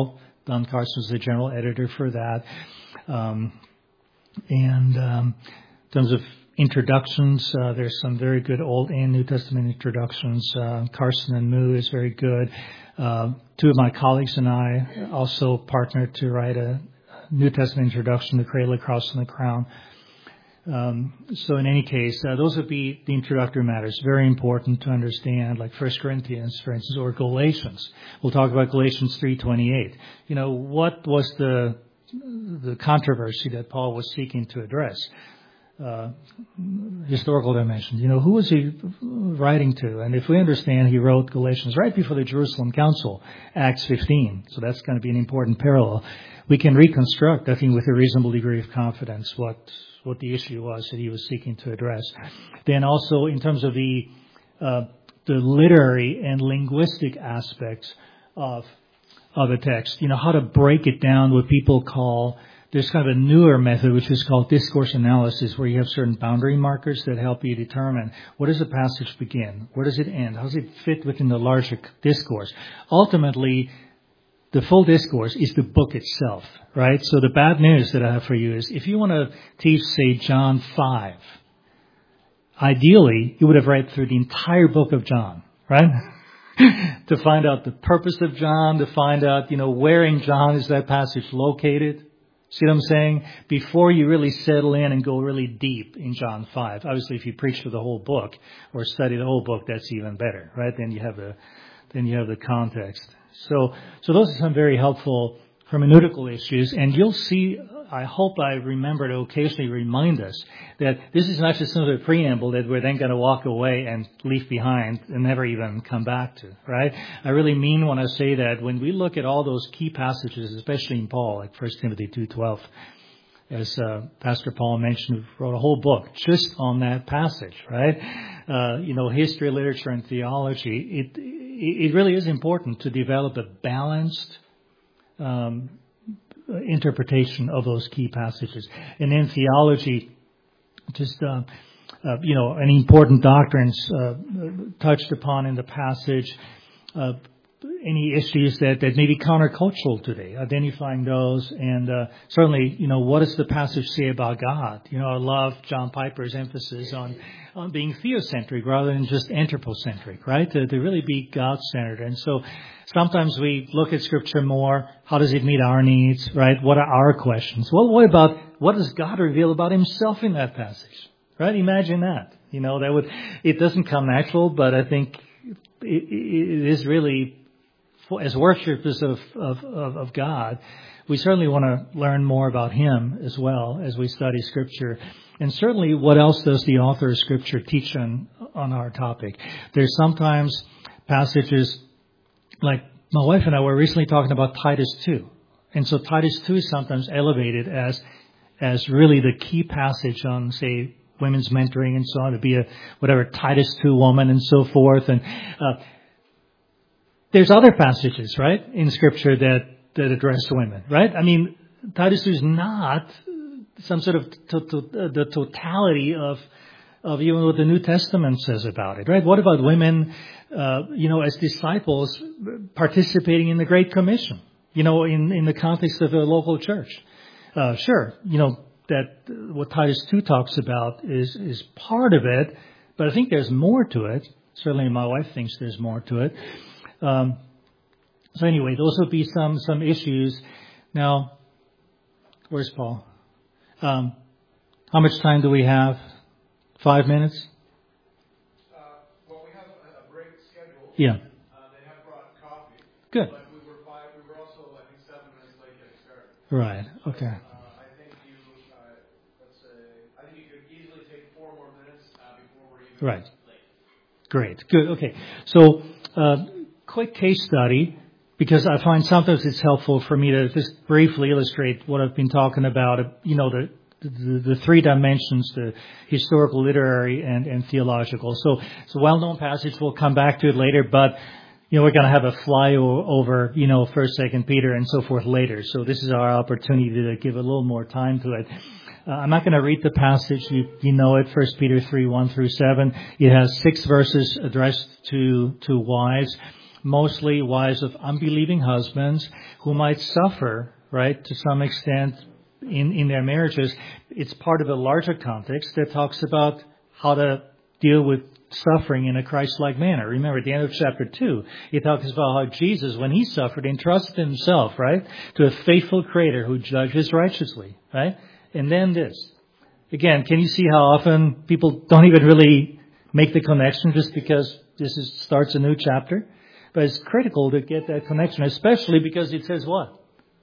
Don Carson was the general editor for that. Um, and um, in terms of introductions, uh, there's some very good Old and New Testament introductions. Uh, Carson and Moo is very good. Uh, two of my colleagues and I also partnered to write a New Testament introduction to Cradle, the Cross, and the Crown. Um, so in any case, uh, those would be the introductory matters. Very important to understand, like First Corinthians, for instance, or Galatians. We'll talk about Galatians three twenty-eight. You know, what was the the controversy that Paul was seeking to address? Uh, historical dimensions. You know, who was he writing to? And if we understand, he wrote Galatians right before the Jerusalem Council, Acts fifteen. So that's going to be an important parallel. We can reconstruct, I think, with a reasonable degree of confidence what what the issue was that he was seeking to address. Then also in terms of the uh, the literary and linguistic aspects of of a text, you know, how to break it down, what people call, there's kind of a newer method which is called discourse analysis, where you have certain boundary markers that help you determine where does the passage begin, where does it end, how does it fit within the larger discourse. Ultimately, the full discourse is the book itself, right? So the bad news that I have for you is if you want to teach, say, John five, ideally, you would have read through the entire book of John, right? To find out the purpose of John, to find out, you know, where in John is that passage located. See what I'm saying? Before you really settle in and go really deep in John five. Obviously, if you preach for the whole book or study the whole book, that's even better, right? Then you have the, then you have the context. So, so those are some very helpful hermeneutical issues, and you'll see, I hope I remember to occasionally remind us that this is not just some sort of preamble that we're then going to walk away and leave behind and never even come back to, right? I really mean when I say that when we look at all those key passages, especially in Paul, like First Timothy two twelve, as uh, Pastor Paul mentioned, wrote a whole book just on that passage, right? Uh, you know, history, literature, and theology. It it really is important to develop a balanced um, interpretation of those key passages. And in theology, just uh, uh, you know, any important doctrines uh, touched upon in the passage. Uh, any issues that, that may be countercultural today, identifying those, and uh, certainly, you know, what does the passage say about God? You know, I love John Piper's emphasis on, on being theocentric rather than just anthropocentric, right? To, to really be God-centered. And so sometimes we look at Scripture more, how does it meet our needs, right? What are our questions? Well, what about, what does God reveal about Himself in that passage, right? Imagine that. You know, that would, it doesn't come natural, but I think it, it is really, as worshippers of, of, of, of God, we certainly want to learn more about Him as well as we study Scripture. And certainly, what else does the author of Scripture teach on, on our topic? There's sometimes passages, like my wife and I were recently talking about Titus two. And so Titus two is sometimes elevated as, as really the key passage on, say, women's mentoring and so on, to be a, whatever, Titus two woman and so forth. And, uh, There's other passages, right, in Scripture that, that address women, right? I mean, Titus is not some sort of to, to, uh, the totality of of even what the New Testament says about it, right? What about women, uh, you know, as disciples participating in the Great Commission, you know, in, in the context of a local church? Uh, sure, you know, that what Titus two talks about is is part of it, but I think there's more to it. Certainly my wife thinks there's more to it. Um, so anyway, those would be some, some issues. Now, where's Paul? Um, how much time do we have? Five minutes?
Uh, well, we have a, a break scheduled.
Yeah.
Uh, they have brought coffee.
Good.
But we were five. We were also, I think, seven minutes late getting started.
Right. Okay.
Uh, I think you, uh, let's say, I think you could easily take four more minutes uh, before we're even
Right.
late.
Great. Good. Okay. So, uh, quick case study, because I find sometimes it's helpful for me to just briefly illustrate what I've been talking about, you know, the the, the three dimensions, the historical, literary, and, and theological. So it's a well-known passage. We'll come back to it later, but, you know, we're going to have a flyover, you know, First, Second Peter, and so forth later. So this is our opportunity to give a little more time to it. Uh, I'm not going to read the passage. You, you know it, First Peter three, one through seven. It has six verses addressed to, to wives. mostly wives of unbelieving husbands who might suffer, right, to some extent in, in their marriages. It's part of a larger context that talks about how to deal with suffering in a Christ-like manner. Remember, at the end of chapter two, he talks about how Jesus, when he suffered, entrusted himself, right, to a faithful Creator who judges righteously, right? And then this. Again, can you see how often people don't even really make the connection just because this is, starts a new chapter? But it's critical to get that connection, especially because it says what?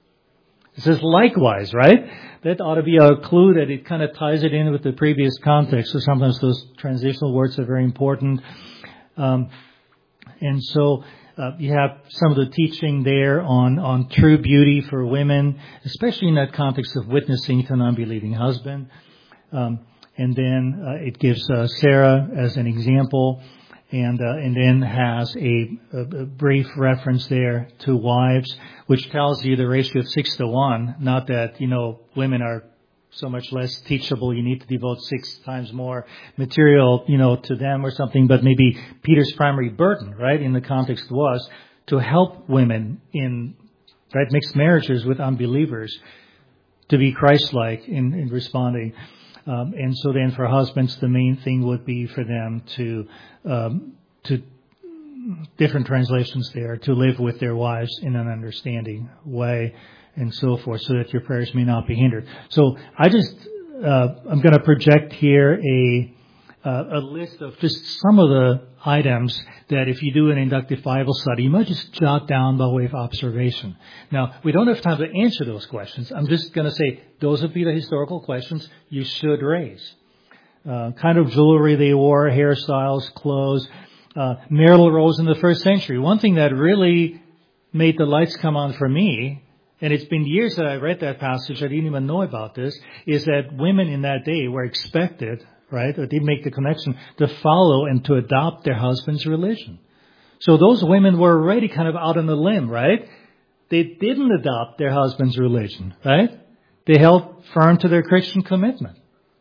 It says likewise, right? That ought to be a clue that it kind of ties it in with the previous context. So sometimes those transitional words are very important. Um, and so uh, you have some of the teaching there on, on true beauty for women, especially in that context of witnessing to an unbelieving husband. Um, and then uh, it gives uh, Sarah as an example. And uh, and then has a, a, a brief reference there to wives, which tells you the ratio of six to one. Not that, you know, women are so much less teachable, you need to devote six times more material, you know, to them or something. But maybe Peter's primary burden, right, in the context was to help women in, right, mixed marriages with unbelievers to be Christ-like in, in responding. Um, and so then for husbands, the main thing would be for them to, um, to different translations there, to live with their wives in an understanding way and so forth, so that your prayers may not be hindered. So I just, uh, I'm going to project here a, uh, a list of just some of the items that if you do an inductive Bible study, you might just jot down by way of observation. Now, we don't have time to answer those questions. I'm just going to say those would be the historical questions you should raise. Uh, kind of jewelry they wore, hairstyles, clothes, uh, marital roles in the first century. One thing that really made the lights come on for me, and it's been years that I read that passage, I didn't even know about this, is that women in that day were expected, right, or did make the connection, to follow and to adopt their husband's religion. So those women were already kind of out on the limb, right? They didn't adopt their husband's religion, right? They held firm to their Christian commitment.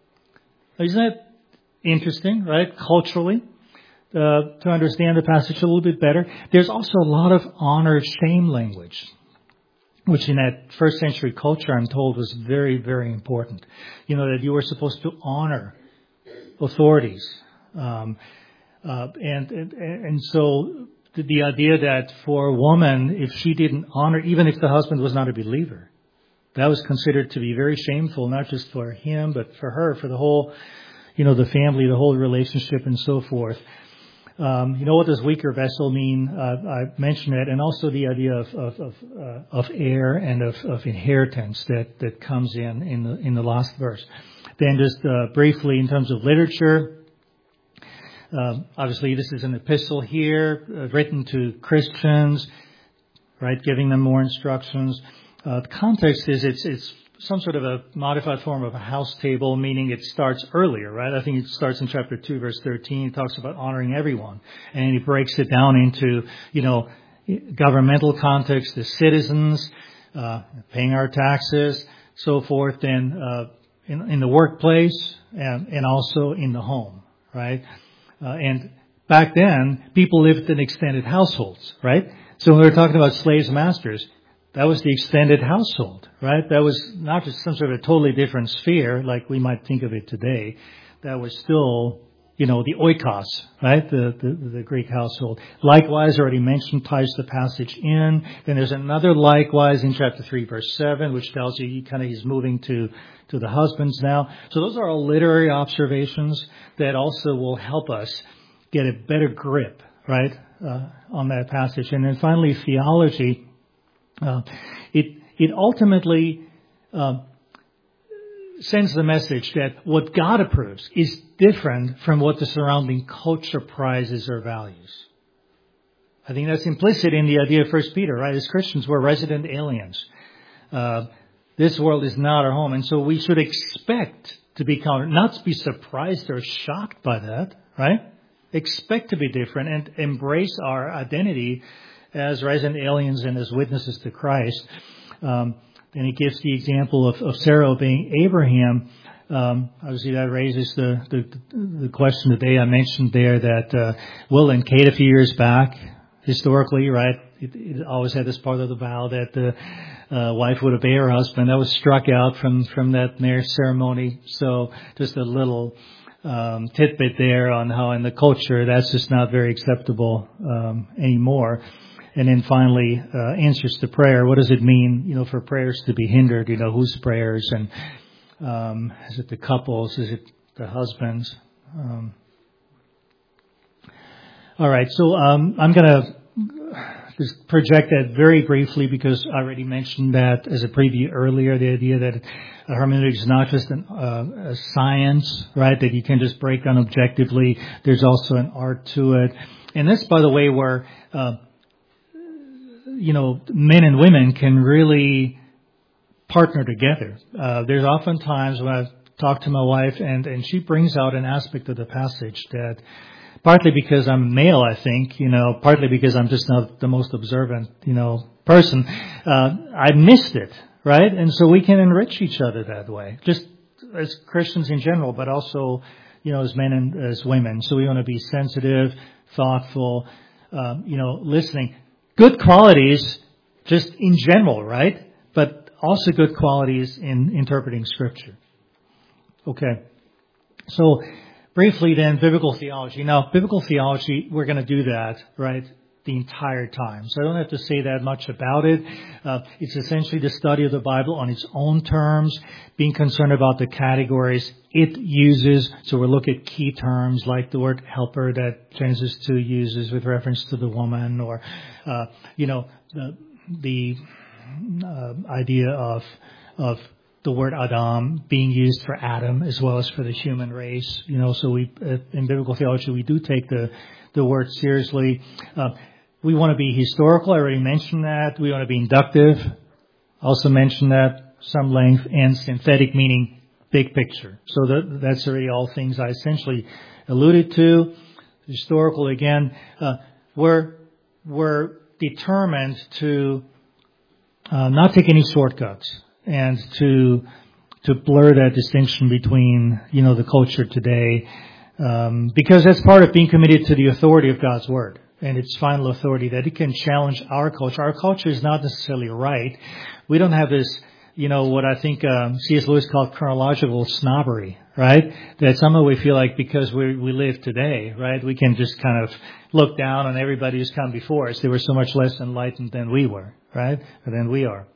Isn't that interesting, right, culturally, uh, to understand the passage a little bit better? There's also a lot of honor-shame language, which in that first century culture, I'm told, was very, very important. You know, that you were supposed to honor authorities. Um, uh, and, and, and so the, the idea that for a woman, if she didn't honor, even if the husband was not a believer, that was considered to be very shameful, not just for him, but for her, for the whole, you know, the family, the whole relationship and so forth. Um, you know, what does weaker vessel mean? Uh, I mentioned it, and also the idea of of of, uh, of heir and of, of inheritance that, that comes in in the in the last verse. Then just uh, briefly in terms of literature, uh, obviously this is an epistle here uh, written to Christians, right, giving them more instructions. Uh, the context is it's it's some sort of a modified form of a house table, meaning it starts earlier, right? I think it starts in chapter two, verse thirteen. It talks about honoring everyone. And he breaks it down into, you know, governmental context, the citizens, uh, paying our taxes, so forth, and uh, in, in the workplace and, and also in the home, right? Uh, and back then, people lived in extended households, right? So when we were talking about slaves and masters, that was the extended household, right? That was not just some sort of totally different sphere like we might think of it today. That was still, you know, the oikos, right? The, the, the Greek household. Likewise, already mentioned, ties the passage in. Then there's another likewise in chapter three, verse seven, which tells you he kind of he's moving to, to the husbands now. So those are all literary observations that also will help us get a better grip, right, uh, on that passage. And then finally, theology. Uh, it it ultimately uh, sends the message that what God approves is different from what the surrounding culture prizes or values. I think that's implicit in the idea of First Peter, right? As Christians, we're resident aliens. Uh, this world is not our home, and so we should expect to be counted, not to be surprised or shocked by that, right? Expect to be different and embrace our identity as resident aliens and as witnesses to Christ. Um, and he gives the example of, of Sarah being Abraham. Um, obviously, that raises the, the, the question today I mentioned there that uh, Will and Kate a few years back historically, right? It, it always had this part of the vow that the uh, wife would obey her husband. That was struck out from, from that marriage ceremony. So just a little um, tidbit there on how in the culture that's just not very acceptable um, anymore. And then finally, uh, answers to prayer. What does it mean, you know, for prayers to be hindered? You know, whose prayers? And um, is it the couples? Is it the husbands? Um, all right, so um, I'm going to just project that very briefly because I already mentioned that as a preview earlier, the idea that hermeneutics is not just an, uh, a science, right, that you can just break down objectively. There's also an art to it. And that's, by the way, where, uh, you know, men and women can really partner together. Uh, there's often times when I've talked to my wife and, and she brings out an aspect of the passage that partly because I'm male, I think, you know, partly because I'm just not the most observant, you know, person, uh, I missed it, right? And so we can enrich each other that way, just as Christians in general, but also, you know, as men and as women. So we want to be sensitive, thoughtful, um, you know, listening. Good qualities just in general, right? But also good qualities in interpreting Scripture. Okay. So briefly then, biblical theology. Now, biblical theology, we're going to do that, right, the entire time. So I don't have to say that much about it. Uh, it's essentially the study of the Bible on its own terms, being concerned about the categories it uses. So we'll look at key terms like the word helper that Genesis two uses with reference to the woman, or, uh, you know, the, the uh, idea of, of the word Adam being used for Adam as well as for the human race. You know, so we, uh, in biblical theology, we do take the, the word seriously. Uh, we want to be historical. I already mentioned that. We want to be inductive. Also mentioned that some length, and synthetic, meaning big picture. So that, that's already all things I essentially alluded to. Historical, again, uh, we're, we're determined to uh, not take any shortcuts and to to blur that distinction between, you know, the culture today, um, because that's part of being committed to the authority of God's Word and its final authority, that it can challenge our culture. Our culture is not necessarily right. We don't have this, you know, what I think um, C S Lewis called chronological snobbery, right? That somehow we feel like because we we live today, right, we can just kind of look down on everybody who's come before us. They were so much less enlightened than we were, right, or than we are.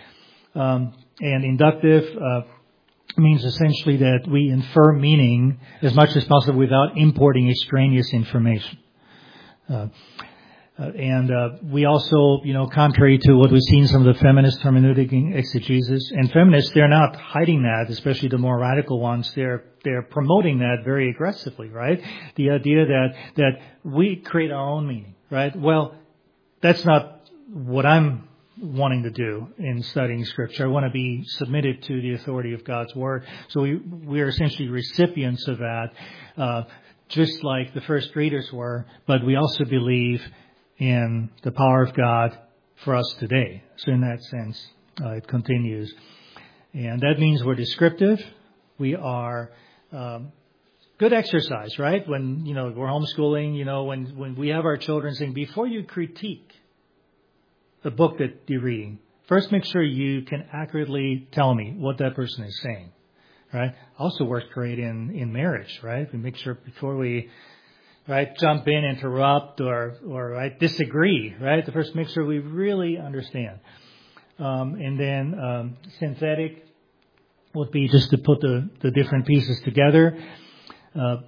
Um, and inductive uh, means essentially that we infer meaning as much as possible without importing extraneous information. Uh, uh, and uh, we also, you know, contrary to what we've seen some of the feminist hermeneutic exegesis, and feminists, they're not hiding that, especially the more radical ones. They're they're promoting that very aggressively, right? The idea that that we create our own meaning, right? Well, that's not what I'm wanting to do in studying Scripture. I want to be submitted to the authority of God's Word. So we we are essentially recipients of that, uh, just like the first readers were. But we also believe in the power of God for us today. So in that sense, uh, it continues, and that means we're descriptive. We are um, good exercise, right? When you know we're homeschooling, you know, when when we have our children saying, before you critique the book that you're reading, first make sure you can accurately tell me what that person is saying, right? Also works great in, in marriage, right? We make sure before we, right, jump in, interrupt, or, or right, disagree, right? To first make sure we really understand. Um, and then um, synthetic would be just to put the, the different pieces together. Uh,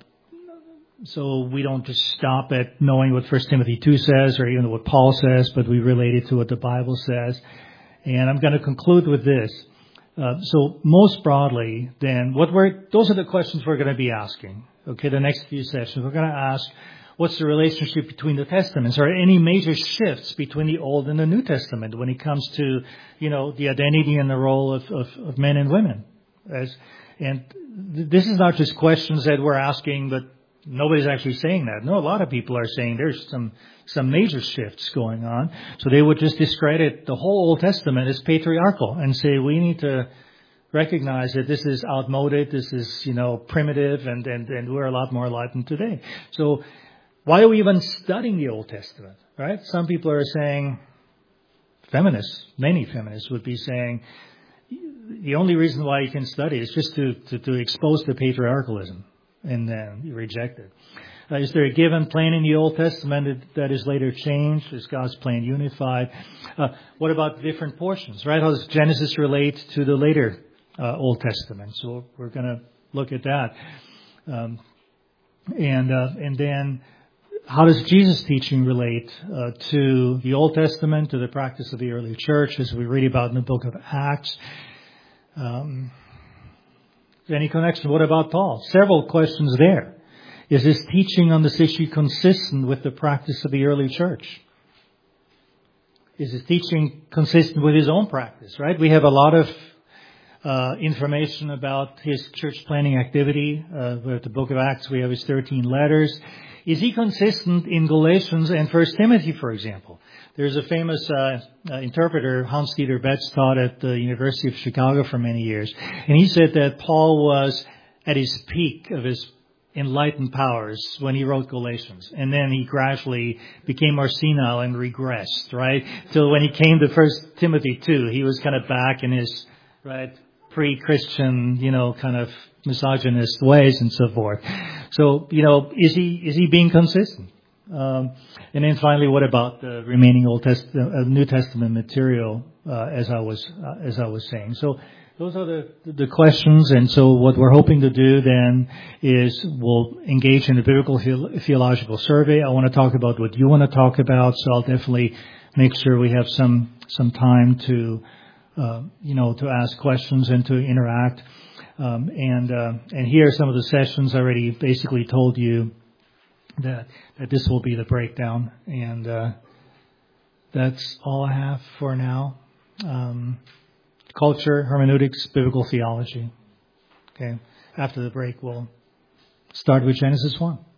So we don't just stop at knowing what First Timothy two says or even what Paul says, but we relate it to what the Bible says. And I'm going to conclude with this. Uh, so most broadly, then, what we're those are the questions we're going to be asking. Okay, the next few sessions, we're going to ask, what's the relationship between the Testaments? Are there any major shifts between the Old and the New Testament when it comes to, you know, the identity and the role of, of, of men and women? As, and th- this is not just questions that we're asking, but nobody's actually saying that. No, a lot of people are saying there's some some major shifts going on. So they would just discredit the whole Old Testament as patriarchal and say we need to recognize that this is outmoded, this is, you know, primitive, and, and, and we're a lot more enlightened today. So why are we even studying the Old Testament? right? Some people are saying, feminists, many feminists would be saying, the only reason why you can study is just to, to, to expose the patriarchalism, and then you reject it. Uh, is there a given plan in the Old Testament that, that is later changed? Is God's plan unified? Uh, what about different portions, right? How does Genesis relate to the later uh, Old Testament? So we're going to look at that. Um, and uh, and then how does Jesus' teaching relate uh, to the Old Testament, to the practice of the early church, as we read about in the book of Acts? Um, any connection? What about Paul? Several questions there. Is his teaching on this issue consistent with the practice of the early church? Is his teaching consistent with his own practice, right? We have a lot of uh, information about his church planning activity. Uh, with the book of Acts, we have his thirteen letters. Is he consistent in Galatians and First Timothy, for example? There's a famous uh, uh, interpreter, Hans-Dieter Betz, taught at the University of Chicago for many years. And he said that Paul was at his peak of his enlightened powers when he wrote Galatians. And then he gradually became more senile and regressed, right? Till when he came to First Timothy two, he was kind of back in his, right, pre-Christian, you know, kind of misogynist ways and so forth. So, you know, is he, is he being consistent? Um, and then finally, what about the remaining Old Testament, uh, New Testament material, uh, as I was, uh, as I was saying. So, those are the, the questions, and so what we're hoping to do then is we'll engage in a biblical theological survey. I want to talk about what you want to talk about, so I'll definitely make sure we have some some time to, uh, you know, to ask questions and to interact. Um, and uh, and here are some of the sessions. I already basically told you that that this will be the breakdown, and uh, that's all I have for now. Um, Culture, hermeneutics, biblical theology. Okay. After the break, we'll start with Genesis one.